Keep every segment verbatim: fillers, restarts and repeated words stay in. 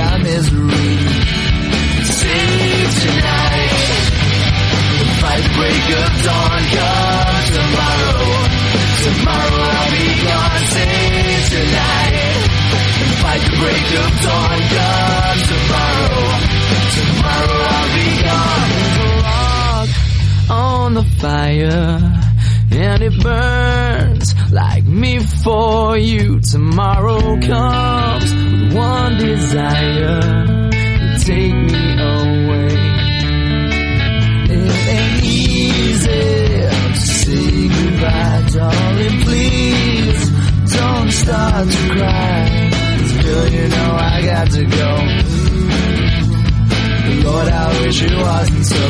our misery. Save tonight, fight the break of dawn. Come tomorrow, tomorrow I'll be gone. Save tonight, fight the break of dawn. Come tomorrow, tomorrow I'll be gone. There's a log on the fire, and it burns like me for you. Tomorrow comes with one desire, to take me away. It ain't easy to say goodbye, darling. Please don't start to cry. 'Cause girl, you know I got to go. Lord, I wish it wasn't so.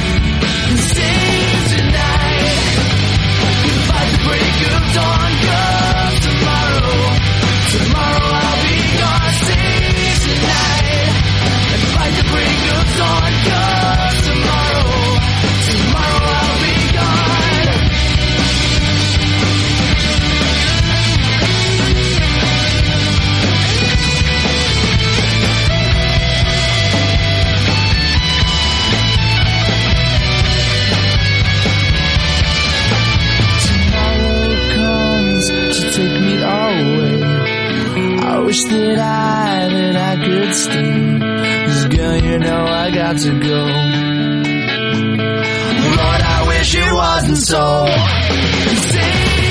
Save tonight, fight the break of dawn. Come tomorrow, tomorrow I'll be gone. Save tonight, and fight the break of dawn. Come tomorrow, tomorrow I'll be gone. Take me away. I wish that I, that I could stay. 'Cause girl, you know I got to go. Lord, I wish it wasn't so. Stay